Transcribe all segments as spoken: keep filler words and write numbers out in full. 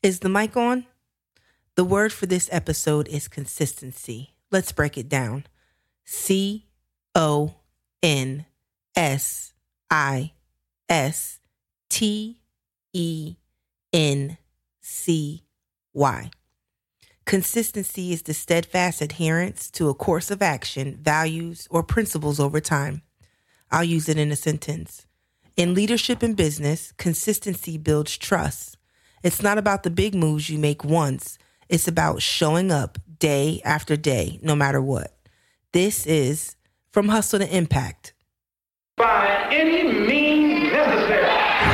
Is the mic on? The word for this episode is consistency. Let's break it down. C O N S I S T E N C Y. Consistency is the steadfast adherence to a course of action, values, or principles over time. I'll use it in a sentence. In leadership and business, consistency builds trust. It's not about the big moves you make once. It's about showing up day after day, no matter what. This is From Hustle to Impact. By any means necessary.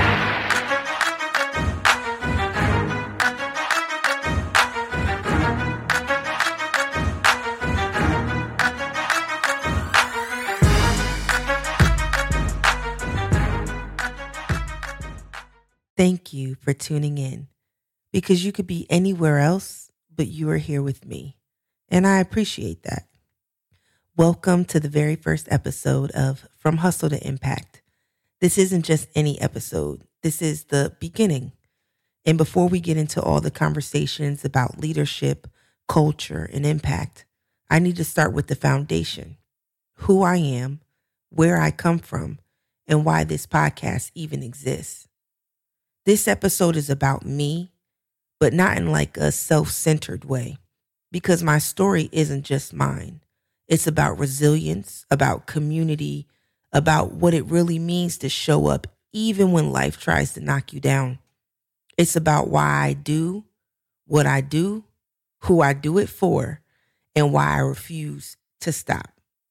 Thank you for tuning in, because you could be anywhere else, but you are here with me, and I appreciate that. Welcome to the very first episode of From Hustle to Impact. This isn't just any episode. This is the beginning. And before we get into all the conversations about leadership, culture, and impact, I need to start with the foundation: who I am, where I come from, and why this podcast even exists. This episode is about me, but not in like a self-centered way, because my story isn't just mine. It's about resilience, about community, about what it really means to show up even when life tries to knock you down. It's about why I do what I do, who I do it for, and why I refuse to stop.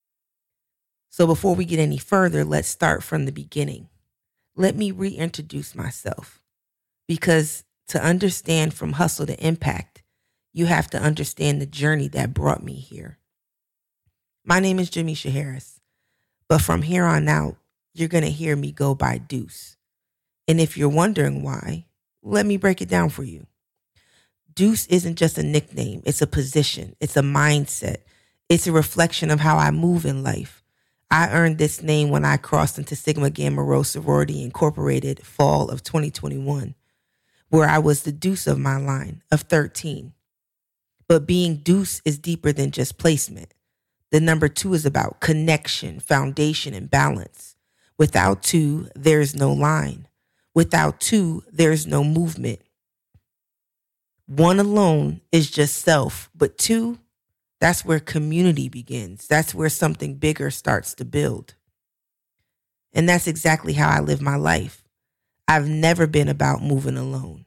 So before we get any further, let's start from the beginning. Let me reintroduce myself. Because to understand From Hustle to Impact, you have to understand the journey that brought me here. My name is Jamisha Harris, but from here on out, you're going to hear me go by Deuce. And if you're wondering why, let me break it down for you. Deuce isn't just a nickname. It's a position. It's a mindset. It's a reflection of how I move in life. I earned this name when I crossed into Sigma Gamma Rho Sorority Incorporated fall of twenty twenty-one. Where I was the deuce of my line of thirteen. But being deuce is deeper than just placement. The number two is about connection, foundation, and balance. Without two, there's no line. Without two, there's no movement. One alone is just self, but two, that's where community begins. That's where something bigger starts to build. And that's exactly how I live my life. I've never been about moving alone.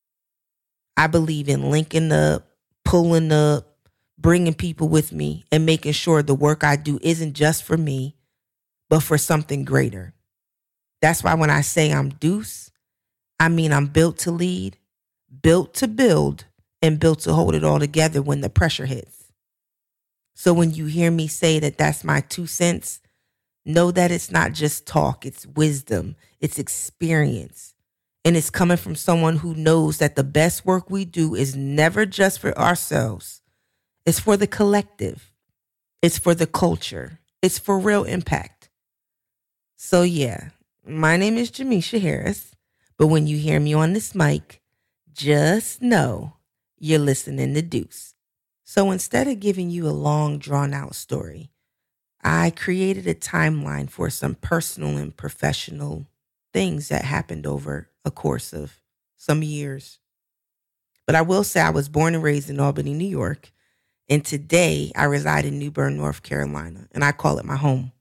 I believe in linking up, pulling up, bringing people with me, and making sure the work I do isn't just for me, but for something greater. That's why when I say I'm Deuce, I mean I'm built to lead, built to build, and built to hold it all together when the pressure hits. So when you hear me say that that's my two cents, know that it's not just talk, it's wisdom, it's experience. And it's coming from someone who knows that the best work we do is never just for ourselves. It's for the collective. It's for the culture. It's for real impact. So yeah, my name is Jamisha Harris, but when you hear me on this mic, just know you're listening to Deuce. So instead of giving you a long, drawn-out story, I created a timeline for some personal and professional things that happened over a course of some years. But I will say I was born and raised in Albany, New York, and today I reside in New Bern, North Carolina, and I call it my home.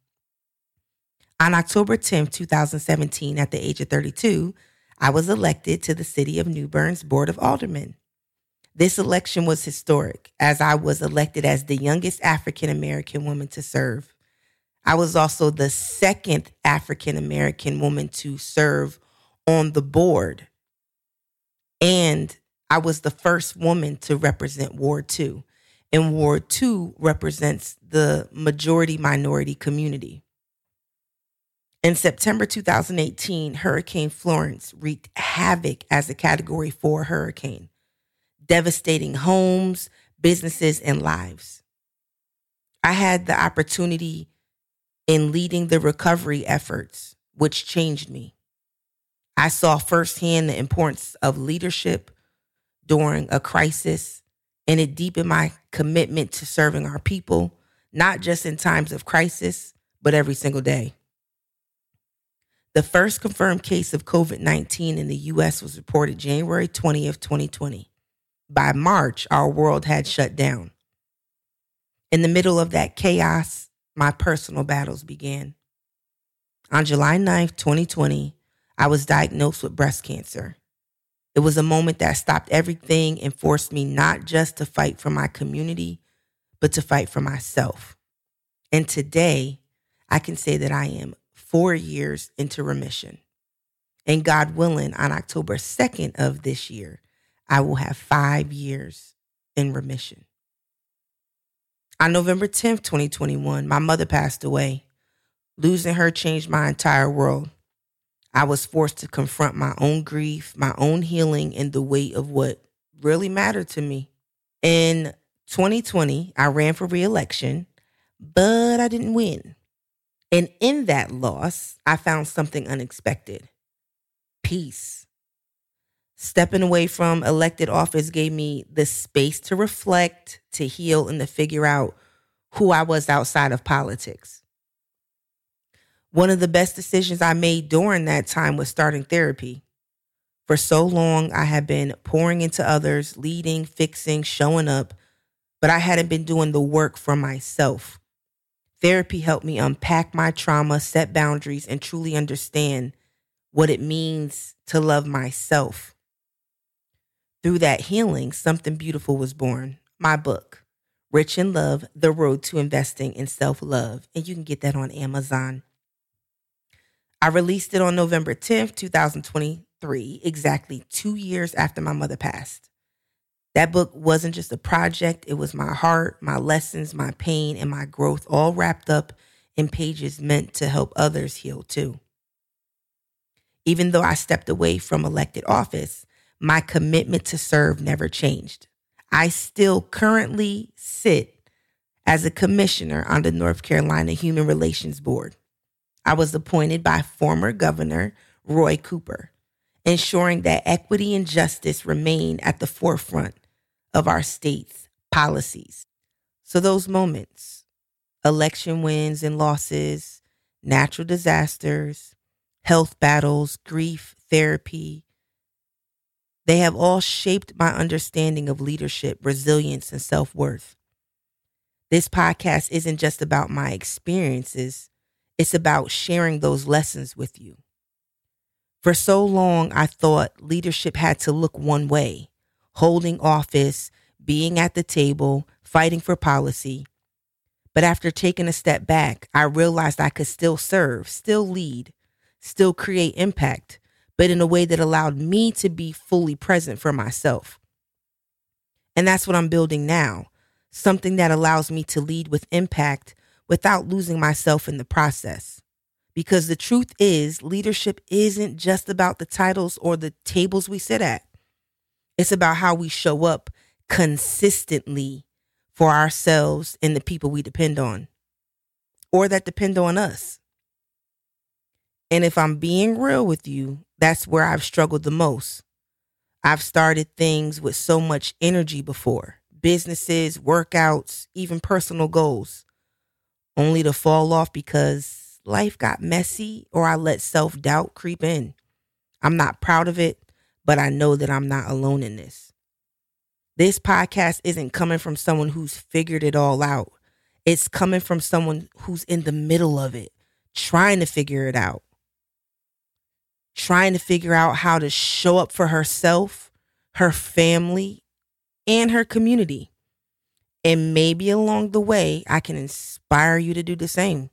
On October tenth, twenty seventeen, at the age of thirty-two, I was elected to the city of New Bern's Board of Aldermen. This election was historic, as I was elected as the youngest African-American woman to serve. I was also the second African-American woman to serve on the board. And I was the first woman to represent Ward two. And Ward two represents the majority minority community. In September two thousand eighteen, Hurricane Florence wreaked havoc as a Category four hurricane, devastating homes, businesses, and lives. I had the opportunity in leading the recovery efforts, which changed me. I saw firsthand the importance of leadership, during a crisis, and it deepened my commitment to serving our people, not just in times of crisis, but every single day. The first confirmed case of covid nineteen in the U S was reported January twentieth, twenty twenty. By March, our world had shut down. In the middle of that chaos, my personal battles began. On July ninth, twenty twenty, I was diagnosed with breast cancer. It was a moment that stopped everything and forced me not just to fight for my community, but to fight for myself. And today, I can say that I am four years into remission. And God willing, on October second of this year, I will have five years in remission. On November tenth, twenty twenty-one, my mother passed away. Losing her changed my entire world. I was forced to confront my own grief, my own healing, and the weight of what really mattered to me. In twenty twenty, I ran for re-election, but I didn't win. And in that loss, I found something unexpected. Peace. Stepping away from elected office gave me the space to reflect, to heal, and to figure out who I was outside of politics. One of the best decisions I made during that time was starting therapy. For so long, I had been pouring into others, leading, fixing, showing up, but I hadn't been doing the work for myself. Therapy helped me unpack my trauma, set boundaries, and truly understand what it means to love myself. Through that healing, something beautiful was born. My book, Rich in Love, The Road to Investing in Self-Love. And you can get that on Amazon. I released it on November tenth, twenty twenty-three, exactly two years after my mother passed. That book wasn't just a project. It was my heart, my lessons, my pain, and my growth all wrapped up in pages meant to help others heal too. Even though I stepped away from elected office, my commitment to serve never changed. I still currently sit as a commissioner on the North Carolina Human Relations Board. I was appointed by former Governor Roy Cooper, ensuring that equity and justice remain at the forefront of our state's policies. So those moments, election wins and losses, natural disasters, health battles, grief, therapy, they have all shaped my understanding of leadership, resilience, and self-worth. This podcast isn't just about my experiences. It's about sharing those lessons with you. For so long, I thought leadership had to look one way, holding office, being at the table, fighting for policy. But after taking a step back, I realized I could still serve, still lead, still create impact, but in a way that allowed me to be fully present for myself. And that's what I'm building now, something that allows me to lead with impact without losing myself in the process. Because the truth is, leadership isn't just about the titles or the tables we sit at. It's about how we show up consistently for ourselves and the people we depend on, or that depend on us. And if I'm being real with you, that's where I've struggled the most. I've started things with so much energy before, businesses, workouts, even personal goals, only to fall off because life got messy or I let self-doubt creep in. I'm not proud of it, but I know that I'm not alone in this. This podcast isn't coming from someone who's figured it all out. It's coming from someone who's in the middle of it, trying to figure it out. Trying to figure out how to show up for herself, her family, and her community. And maybe along the way, I can inspire you to do the same.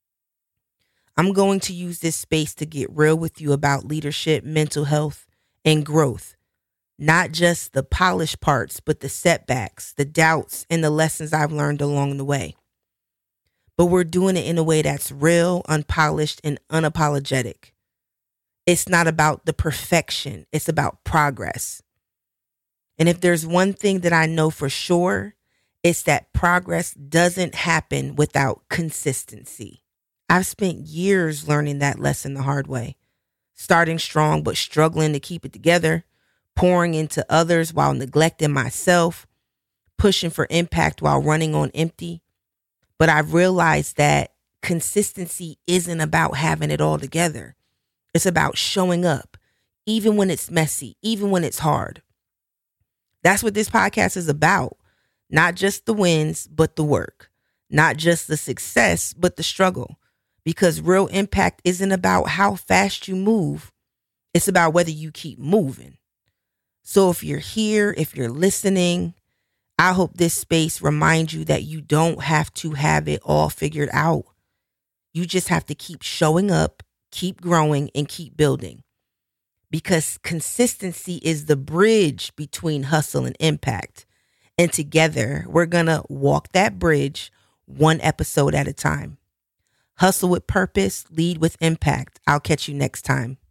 I'm going to use this space to get real with you about leadership, mental health, and growth. Not just the polished parts, but the setbacks, the doubts, and the lessons I've learned along the way. But we're doing it in a way that's real, unpolished, and unapologetic. It's not about the perfection. It's about progress. And if there's one thing that I know for sure, it's that progress doesn't happen without consistency. I've spent years learning that lesson the hard way, starting strong but struggling to keep it together, pouring into others while neglecting myself, pushing for impact while running on empty. But I've realized that consistency isn't about having it all together. It's about showing up, even when it's messy, even when it's hard. That's what this podcast is about. Not just the wins, but the work. Not just the success, but the struggle. Because real impact isn't about how fast you move. It's about whether you keep moving. So if you're here, if you're listening, I hope this space reminds you that you don't have to have it all figured out. You just have to keep showing up, keep growing, and keep building. Because consistency is the bridge between hustle and impact. And together, we're going to walk that bridge one episode at a time. Hustle with purpose, lead with impact. I'll catch you next time.